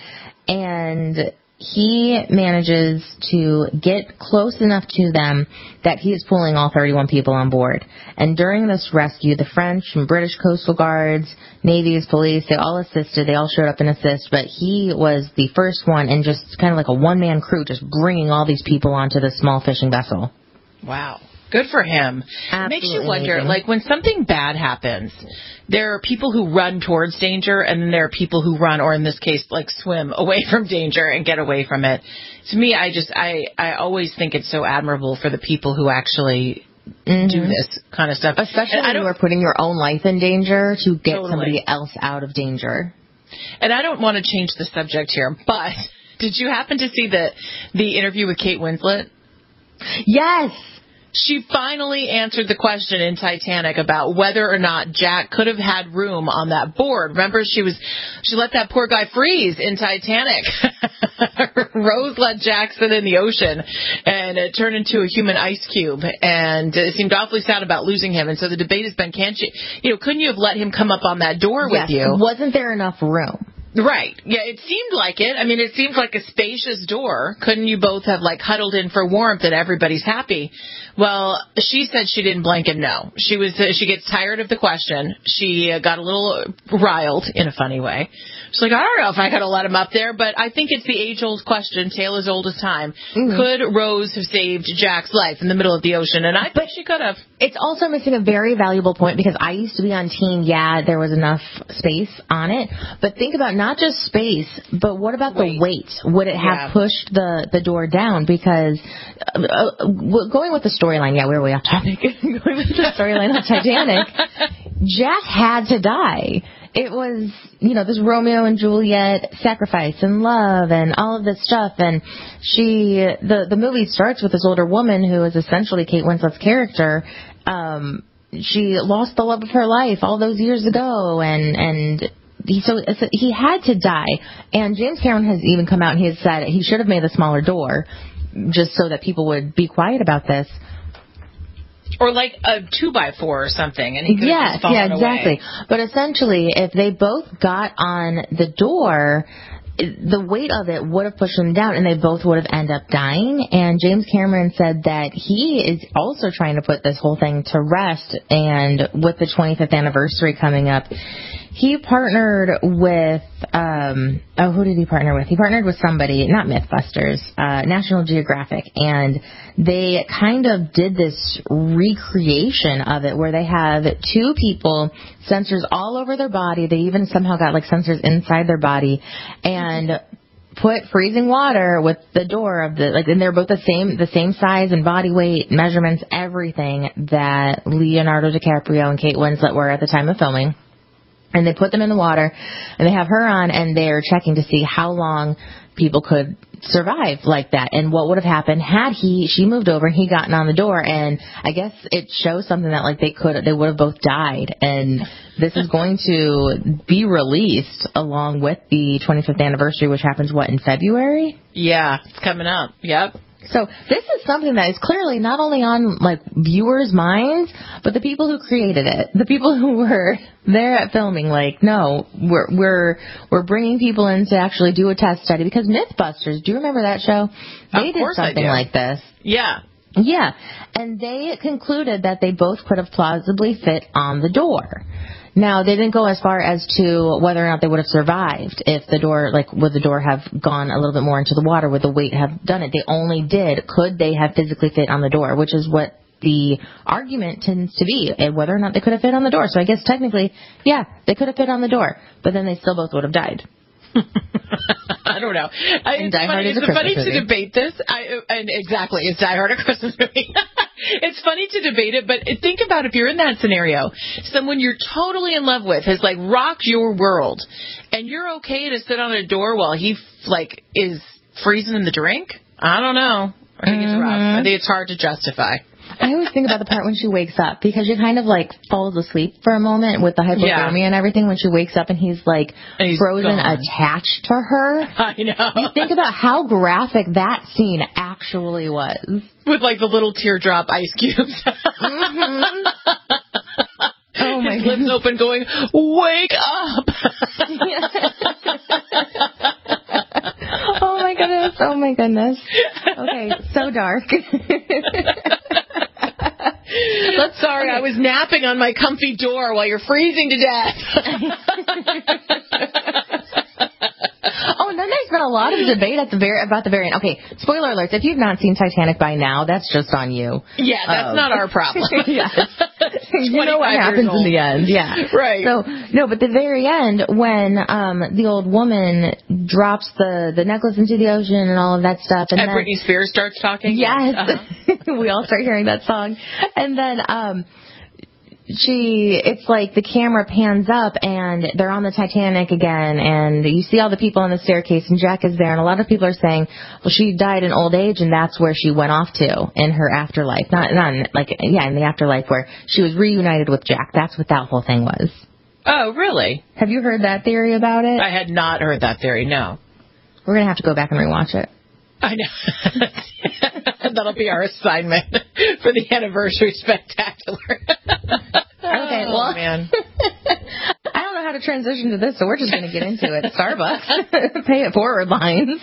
And he manages to get close enough to them that he is pulling all thirty-one people on board. And during this rescue, the French and British Coastal Guards, Navy's police, they all assisted. They all showed up and assist. But he was the first one, and just kind of like a one-man crew, just bringing all these people onto this small fishing vessel. Wow. Good for him. Absolutely It makes you wonder, amazing. like, when something bad happens, there are people who run towards danger, and then there are people who run, or in this case, like, swim away from danger and get away from it. To me, I just, I, I always think it's so admirable for the people who actually mm-hmm. do this kind of stuff. Especially when you are putting your own life in danger to get Totally. somebody else out of danger. And I don't want to change the subject here, but did you happen to see the the interview with Kate Winslet? Yes. She finally answered the question in Titanic about whether or not Jack could have had room on that board. Remember, she was she let that poor guy freeze in Titanik. Rose let Jack sit in the ocean, and it turned into a human ice cube. And it seemed awfully sad about losing him. And so the debate has been, can't you, you know, couldn't you have let him come up on that door yes. with you? Wasn't there enough room? Right. Yeah, it seemed like it. I mean, it seemed like a spacious door. Couldn't you both have, like, huddled in for warmth and everybody's happy? Well, she said she didn't blank and no. She was. Uh, she gets tired of the question. She uh, got a little riled in a funny way. She's like, I don't know if I could have let him up there, but I think it's the age-old question, tale as old as time. Mm-hmm. Could Rose have saved Jack's life in the middle of the ocean? And I think she could have. It's also missing a very valuable point because I used to be on team, yeah, there was enough space on it. But think about not just space, but what about weight. the weight? Would it have yeah. pushed the, the door down? Because uh, going with the storyline, yeah, we were way off topic. Going with the storyline of Titanic, Jack had to die. It was, you know, this Romeo and Juliet sacrifice and love and all of this stuff. And she, the, the movie starts with this older woman who is essentially Kate Winslet's character. Um, she lost the love of her life all those years ago. And, and he, so he had to die. And James Cameron has even come out and he has said he should have made a smaller door just so that people would be quiet about this. Or like a two by four or something, and he could yes, have just fallen yeah, exactly. away. But essentially, if they both got on the door, the weight of it would have pushed them down, and they both would have ended up dying. And James Cameron said that he is also trying to put this whole thing to rest. And with the twenty-fifth anniversary coming up, he partnered with, um, oh, who did he partner with? He partnered with somebody, not Mythbusters, uh, National Geographic, and they kind of did this recreation of it where they have two people, sensors all over their body. They even somehow got like sensors inside their body and put freezing water with the door of the, like, and they're both the same, the same size and body weight, measurements, everything that Leonardo DiCaprio and Kate Winslet were at the time of filming. And they put them in the water, and they have her on, and they're checking to see how long people could survive like that, and what would have happened had he she moved over and he gotten on the door. And I guess it shows something that like they could they would have both died. And this is going to be released along with the twenty-fifth anniversary, which happens what in February? Yeah, it's coming up. Yep. So this is something that is clearly not only on like viewers' minds, but the people who created it, the people who were there at filming. Like, no, we're we're we're bringing people in to actually do a test study because Mythbusters. Do you remember that show? They of did course something I do. like this. Yeah. Yeah, and they concluded that they both could have plausibly fit on the door. Now, they didn't go as far as to whether or not they would have survived if the door, like, would the door have gone a little bit more into the water? Would the weight have done it? They only did, could they have physically fit on the door, which is what the argument tends to be, and whether or not they could have fit on the door. So I guess technically, yeah, they could have fit on the door, but then they still both would have died. I don't know. I, it's Die Hard funny, is a it's Christmas funny movie. to debate this. I, and exactly, it's Die Hard, a Christmas movie. It's funny to debate it, but think about if you're in that scenario, someone you're totally in love with has like rocked your world, and you're okay to sit on a door while he like is freezing in the drink. I don't know. I think it's rough. I think it's hard to justify. I always think about the part when she wakes up because she kind of like falls asleep for a moment with the hypothermia yeah. and everything when she wakes up and he's like and he's frozen gone. attached to her. I know. You think about how graphic that scene actually was. With like the little teardrop ice cubes. Mm-hmm. Oh my His goodness. lips open going, wake up! Oh my goodness, oh my goodness. Okay, so dark. Let's, sorry, I was napping on my comfy door while you're freezing to death. Oh, and then there's been a lot of debate at the very about the very end. Okay, spoiler alerts. If you've not seen Titanic by now, that's just on you. Yeah, that's um, not our problem. Yes. You know what happens in the end. Yeah. Right. So, no, but the very end, when um, the old woman drops the, the necklace into the ocean and all of that stuff. And, and then, Britney Spears starts talking? Yes. Uh-huh. We all start hearing that song. And then... um She, it's like the camera pans up and they're on the Titanic again and you see all the people on the staircase and Jack is there and a lot of people are saying, well, she died in old age and that's where she went off to in her afterlife. Not, not in, like, yeah, in the afterlife where she was reunited with Jack. That's what that whole thing was. Oh, really? Have you heard that theory about it? I had not heard that theory, no. We're going to have to go back and rewatch it. I know. That'll be our assignment for the anniversary spectacular. Okay, oh, well, man. I don't know how to to transition to this, so we're just going to get into it. Starbucks. Pay it forward lines.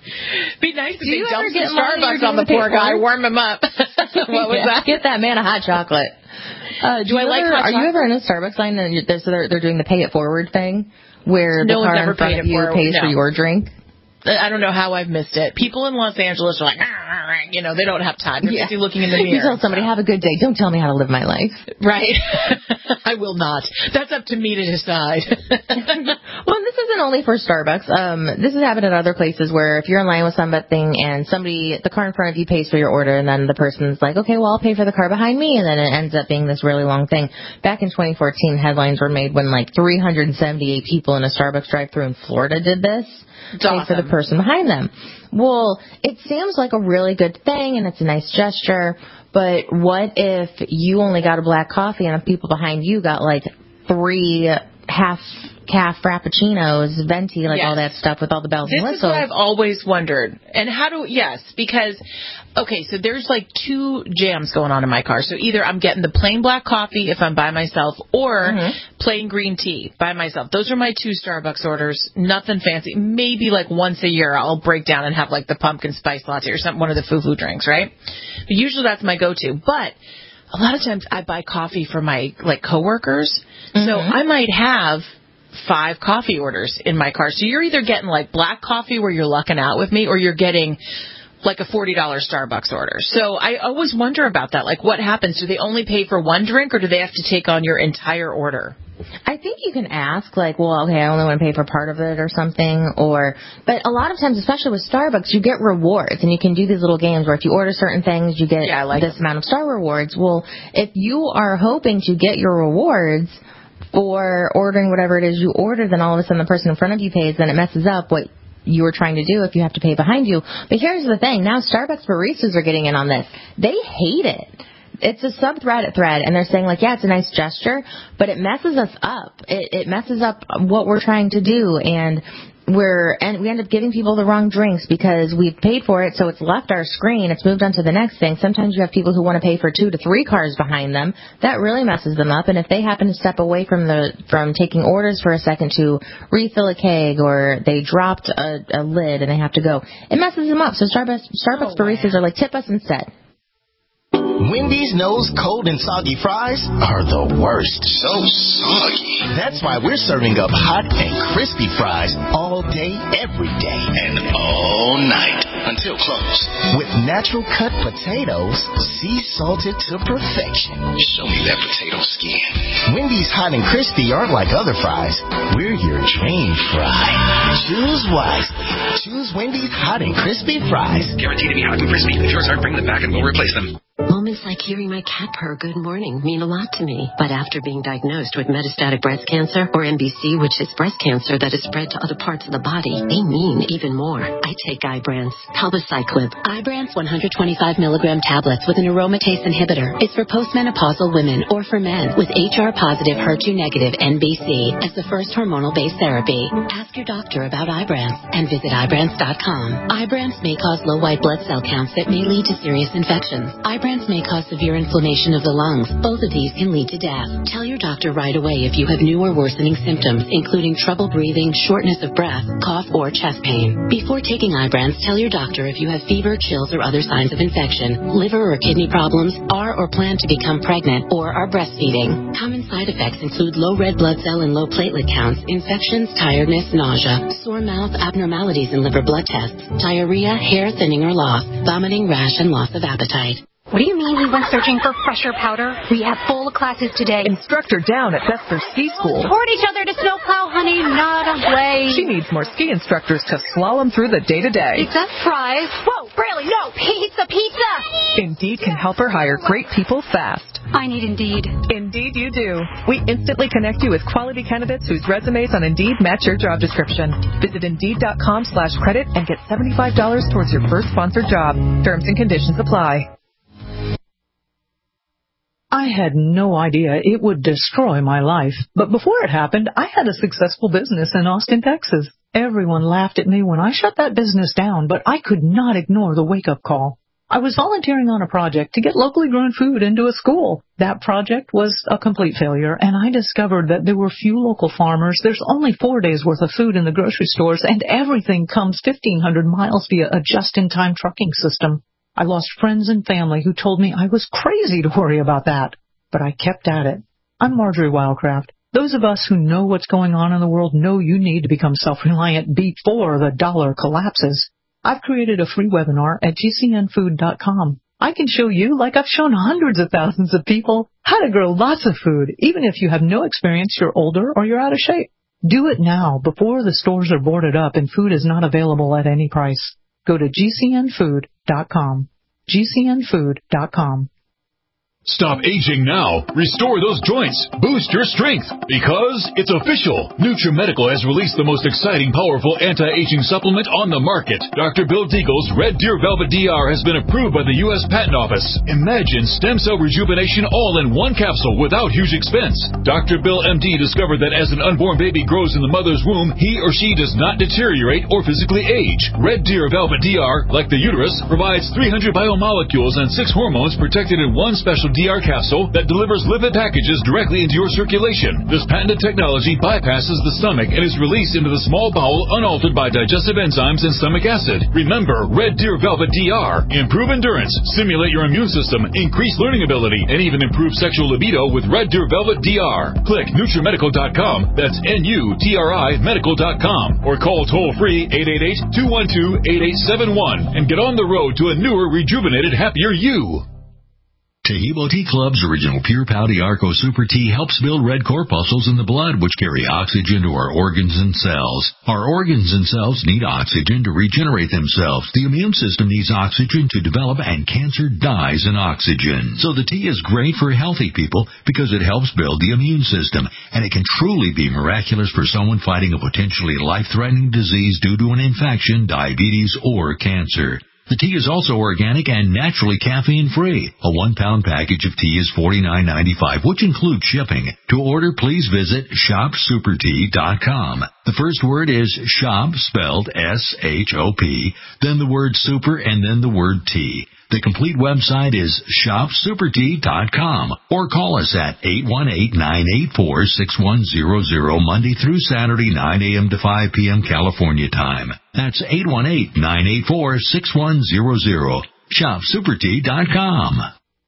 Be nice if Do they you dump ever get some money Starbucks you're on the doing poor to pay guy, for it? warm him up. What was Yeah. that? Get that man a hot chocolate. Uh, do, Do I you like ever, hot Are you chocolate? ever in a Starbucks line and you're, they're, so they're, they're doing the pay it forward thing, where No the one's car ever in front paid of it you for- pays no. for your drink? I don't know how I've missed it. People in Los Angeles are like, you know, they don't have time. They're Yeah. busy looking in the mirror. You tell somebody, have a good day. Don't tell me how to live my life. Right. I will not. That's up to me to decide. Well, this isn't only for Starbucks. Um, this has happened at other places where if you're in line with something and somebody, the car in front of you pays for your order, and then the person's like, okay, well, I'll pay for the car behind me, and then it ends up being this really long thing. Back in twenty fourteen, headlines were made when like three hundred seventy-eight people in a Starbucks drive-thru in Florida did this. It's Pay awesome. for the person behind them. Well, it seems like a really good thing, and it's a nice gesture, but what if you only got a black coffee and the people behind you got like three half calf frappuccinos, venti, like Yes. all that stuff with all the bells This and is what whistles? I've always wondered. And how do, yes, because, okay, so there's like two jams going on in my car. So either I'm getting the plain black coffee if I'm by myself, or Mhm. plain green tea by myself. Those are my two Starbucks orders. Nothing fancy. Maybe like once a year I'll break down and have like the pumpkin spice latte or something, one of the foo-foo drinks, right? But usually that's my go-to. But a lot of times I buy coffee for my like coworkers. So Mhm. I might have five coffee orders in my car. So you're either getting like black coffee where you're lucking out with me, or you're getting like a forty dollars Starbucks order. So I always wonder about that. Like, what happens? Do they only pay for one drink, or do they have to take on your entire order? I think you can ask, like, well, okay, I only want to pay for part of it or something, or, but a lot of times, especially with Starbucks, you get rewards, and you can do these little games where if you order certain things, you get Yeah, I like this them. amount of Star rewards. Well, if you are hoping to get your rewards for ordering whatever it is you order, then all of a sudden the person in front of you pays, then it messes up what you were trying to do if you have to pay behind you. But here's the thing, now Starbucks baristas are getting in on this. They hate it. It's a sub-Reddit thread, and they're saying, like, yeah, it's a nice gesture, but it messes us up. It, it messes up what we're trying to do, and we're and we end up giving people the wrong drinks because we've paid for it, so it's left our screen. It's moved on to the next thing. Sometimes you have people who want to pay for two to three cars behind them. That really messes them up, and if they happen to step away from the from taking orders for a second to refill a keg, or they dropped a, a lid and they have to go, it messes them up. So Starbucks, Starbucks Oh, baristas are like, tip us instead. Wendy's knows cold and soggy fries are the worst. So soggy. That's why we're serving up hot and crispy fries all day, every day. And all night until close. With natural cut potatoes, sea salted to perfection. Show me that potato skin. Wendy's hot and crispy aren't like other fries. We're your dream fry. Choose wisely. Choose Wendy's hot and crispy fries. Guaranteed to be hot and crispy. If yours aren't, bring them back and we'll replace them. Moments like hearing my cat purr good morning mean a lot to me. But after being diagnosed with metastatic breast cancer, or M B C, which is breast cancer that is spread to other parts of the body, they mean even more. I take Ibrance, palbociclib. Ibrance one hundred twenty-five milligram tablets with an aromatase inhibitor is for postmenopausal women or for men with H R positive, H E R two negative M B C as the first hormonal-based therapy. Ask your doctor about Ibrance and visit Ibrance dot com. Ibrance may cause low white blood cell counts that may lead to serious infections. Ibrance may cause severe inflammation of the lungs. Both of these can lead to death. Tell your doctor right away if you have new or worsening symptoms, including trouble breathing, shortness of breath, cough, or chest pain. Before taking Ibrance, tell your doctor if you have fever, chills, or other signs of infection, liver or kidney problems, are or plan to become pregnant, or are breastfeeding. Common side effects include low red blood cell and low platelet counts, infections, tiredness, nausea, sore mouth, abnormalities in liver blood tests, diarrhea, hair thinning or loss, vomiting, rash, and loss of appetite. What do you mean we went searching for fresher powder? We have full classes today. Instructor down at Vesper Ski School. Toward each other to snowplow, honey, not away. She needs more ski instructors to slalom through the day-to-day. Except fries. Whoa, really? No, pizza, pizza! Indeed can help her hire great people fast. I need Indeed. Indeed you do. We instantly connect you with quality candidates whose resumes on Indeed match your job description. Visit Indeed.com slash credit and get seventy-five dollars towards your first sponsored job. Terms and conditions apply. I had no idea it would destroy my life. But before it happened, I had a successful business in Austin, Texas. Everyone laughed at me when I shut that business down, but I could not ignore the wake-up call. I was volunteering on a project to get locally grown food into a school. That project was a complete failure, and I discovered that there were few local farmers. There's only four days' worth of food in the grocery stores, and everything comes fifteen hundred miles via a just-in-time trucking system. I lost friends and family who told me I was crazy to worry about that, but I kept at it. I'm Marjorie Wildcraft. Those of us who know what's going on in the world know you need to become self-reliant before the dollar collapses. I've created a free webinar at G C N food dot com. I can show you, like I've shown hundreds of thousands of people, how to grow lots of food, even if you have no experience, you're older, or you're out of shape. Do it now, before the stores are boarded up and food is not available at any price. Go to G C N food dot com. G C N food dot com. Stop aging now. Restore those joints. Boost your strength. Because it's official. NutriMedical has released the most exciting, powerful anti-aging supplement on the market. Doctor Bill Deagle's Red Deer Velvet D R has been approved by the U S Patent Office. Imagine stem cell rejuvenation all in one capsule without huge expense. Doctor Bill M D discovered that as an unborn baby grows in the mother's womb, he or she does not deteriorate or physically age. Red Deer Velvet D R, like the uterus, provides three hundred biomolecules and six hormones protected in one special D R capsule that delivers lipid packages directly into your circulation. This patented technology bypasses the stomach and is released into the small bowel unaltered by digestive enzymes and stomach acid. Remember, Red Deer Velvet D R. Improve endurance, stimulate your immune system, increase learning ability, and even improve sexual libido with Red Deer Velvet D R. Click NutriMedical dot com. That's N U T R I medical dot com. Or call toll-free eight eight eight, two one two, eight eight seven one and get on the road to a newer, rejuvenated, happier you. Tahibo Tea Club's original Pure Pouty Arco Super Tea helps build red corpuscles in the blood, which carry oxygen to our organs and cells. Our organs and cells need oxygen to regenerate themselves. The immune system needs oxygen to develop, and cancer dies in oxygen. So the tea is great for healthy people because it helps build the immune system, and it can truly be miraculous for someone fighting a potentially life-threatening disease due to an infection, diabetes, or cancer. The tea is also organic and naturally caffeine-free. A one-pound package of tea is forty-nine ninety-five, which includes shipping. To order, please visit shop super tea dot com. The first word is shop, spelled S H O P, then the word super, and then the word tea. The complete website is shop super tea dot com, or call us at eight one eight, nine eight four, six one zero zero Monday through Saturday, nine a.m. to five p.m. California time. That's eight one eight, nine eight four, six one zero zero. shop super tea dot com.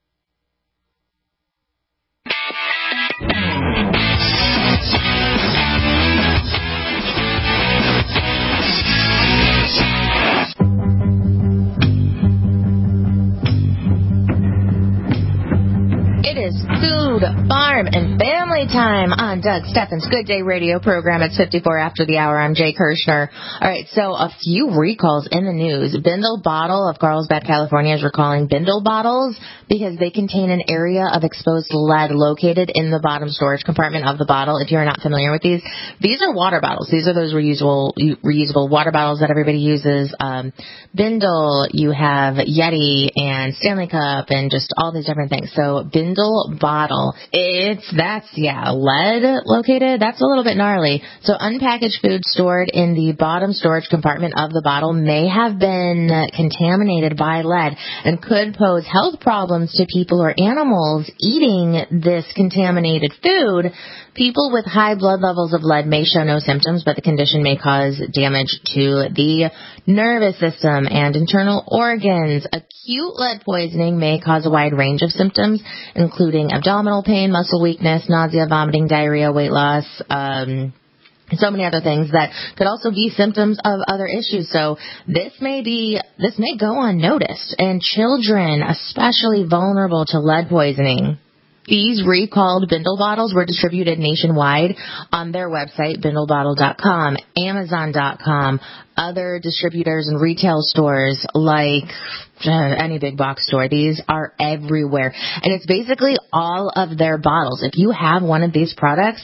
Food, farm, and family time on Doug Steffens' Good Day Radio program at fifty-four after the hour. I'm Jay Kirshner. All right, so a few recalls in the news. Bindle Bottle of Carlsbad, California is recalling Bindle bottles because they contain an area of exposed lead located in the bottom storage compartment of the bottle. If you're not familiar with these, these are water bottles. These are those reusable reusable water bottles that everybody uses. Um, Bindle, you have Yeti and Stanley Cup and just all these different things. So Bindle Bottle, it's, that's, yeah, lead located. That's a little bit gnarly. So unpackaged food stored in the bottom storage compartment of the bottle may have been contaminated by lead and could pose health problems to people or animals eating this contaminated food. People with high blood levels of lead may show no symptoms, but the condition may cause damage to the nervous system and internal organs. Acute lead poisoning may cause a wide range of symptoms, including abdominal pain, muscle weakness, nausea, vomiting, diarrhea, weight loss, um, so many other things that could also be symptoms of other issues. So this may be, this may go unnoticed, and children, especially vulnerable to lead poisoning. These recalled Bindle bottles were distributed nationwide on their website, bindle bottle dot com, amazon dot com, other distributors and retail stores like uh, any big box store. These are everywhere. And it's basically all of their bottles. If you have one of these products,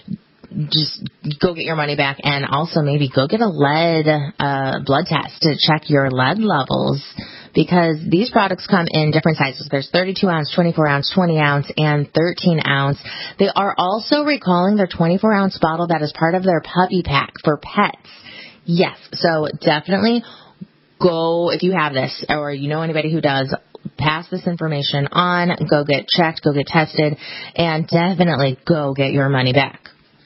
just go get your money back, and also maybe go get a lead uh, blood test to check your lead levels, because these products come in different sizes. There's thirty-two ounce, twenty-four ounce, twenty ounce, and thirteen ounce. They are also recalling their twenty-four ounce bottle that is part of their puppy pack for pets. Yes, so definitely go, if you have this or you know anybody who does, pass this information on, go get checked, go get tested, and definitely go get your money back.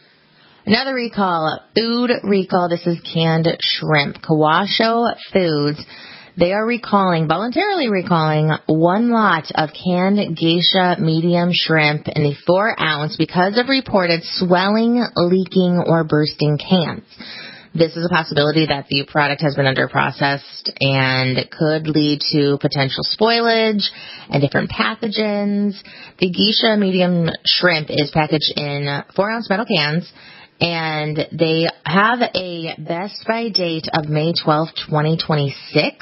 Another recall, food recall. This is canned shrimp. Kawasho Foods, they are recalling, voluntarily recalling, one lot of canned geisha medium shrimp in the four ounce because of reported swelling, leaking, or bursting cans. This is a possibility that the product has been under-processed and could lead to potential spoilage and different pathogens. The geisha medium shrimp is packaged in four ounce metal cans, and they have a best by date of May twelfth, twenty twenty-six.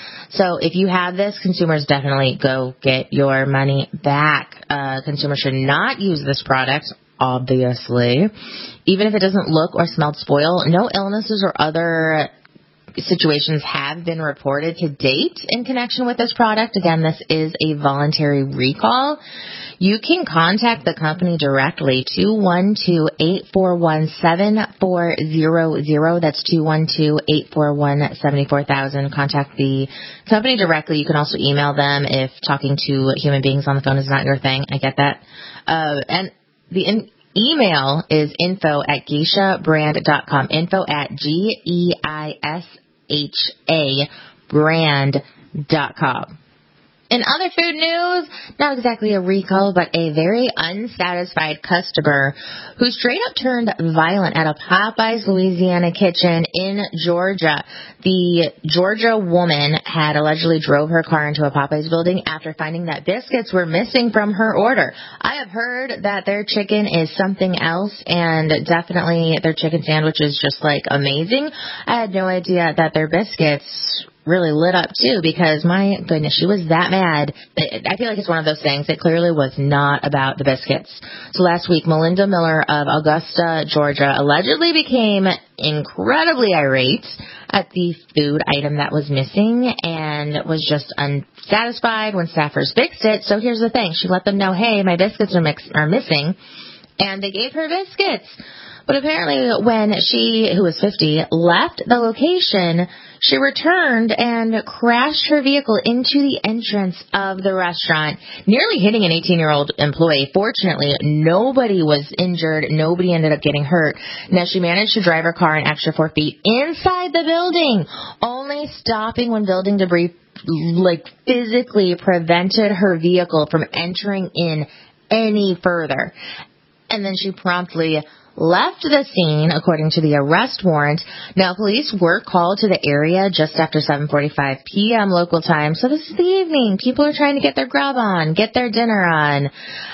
So if you have this, consumers definitely go get your money back. Uh, consumers should not use this product, obviously. Even if it doesn't look or smell spoiled, no illnesses or other situations have been reported to date in connection with this product. Again, this is a voluntary recall. You can contact the company directly, two one two, eight four one, seven four zero zero. That's two one two, eight four one, seven four zero zero. Contact the company directly. You can also email them if talking to human beings on the phone is not your thing. I get that. Uh, and the in- email is info at geisha brand dot com. Info at G E I S H A brand dot com. In other food news, not exactly a recall, but a very unsatisfied customer who straight up turned violent at a Popeyes Louisiana kitchen in Georgia. The Georgia woman had allegedly drove her car into a Popeyes building after finding that biscuits were missing from her order. I have heard that their chicken is something else, and definitely their chicken sandwich is just like amazing. I had no idea that their biscuits really lit up too, because my goodness, she was that mad. I feel like it's one of those things. It clearly was not about the biscuits. So last week, Melinda Miller of Augusta, Georgia, allegedly became incredibly irate at the food item that was missing and was just unsatisfied when staffers fixed it. So here's the thing. She let them know, hey, my biscuits are, mix- are missing, and they gave her biscuits. But apparently when she, who was fifty, left the location, she returned and crashed her vehicle into the entrance of the restaurant, nearly hitting an eighteen-year-old employee. Fortunately, nobody was injured. Nobody ended up getting hurt. Now, she managed to drive her car an extra four feet inside the building, only stopping when building debris, like, physically prevented her vehicle from entering in any further. And then she promptly left the scene, according to the arrest warrant. Now, police were called to the area just after seven forty-five p.m. local time. So this is the evening. People are trying to get their grub on, get their dinner on.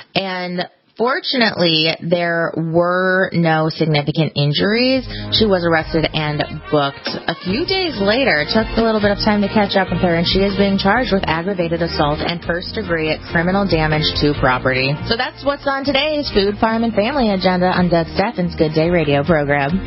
And fortunately, there were no significant injuries. She was arrested and booked. A few days later, it took a little bit of time to catch up with her, and she is being charged with aggravated assault and first-degree criminal damage to property. So that's what's on today's Food, Farm, and Family agenda on Doug Steffens' Good Day Radio program.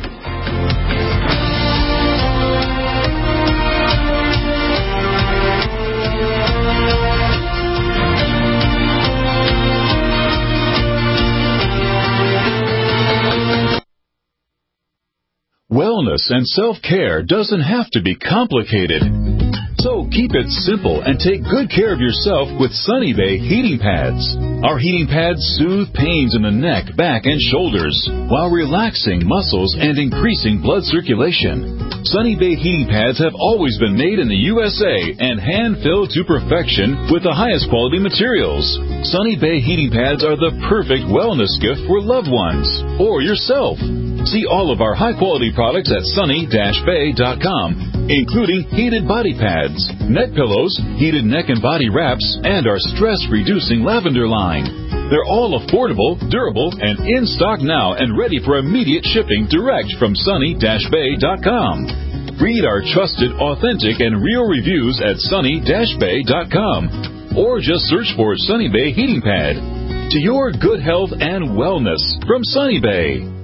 Wellness and self-care doesn't have to be complicated. So keep it simple and take good care of yourself with Sunny Bay heating pads. Our heating pads soothe pains in the neck, back, and shoulders while relaxing muscles and increasing blood circulation. Sunny Bay heating pads have always been made in the U S A and hand-filled to perfection with the highest quality materials. Sunny Bay heating pads are the perfect wellness gift for loved ones or yourself. See all of our high-quality products at sunny dash bay dot com, including heated body pads, neck pillows, heated neck and body wraps, and our stress-reducing lavender line. They're all affordable, durable, and in stock now and ready for immediate shipping direct from sunny dash bay dot com. Read our trusted, authentic, and real reviews at sunny dash bay dot com, or just search for Sunny Bay Heating Pad. To your good health and wellness from Sunny Bay.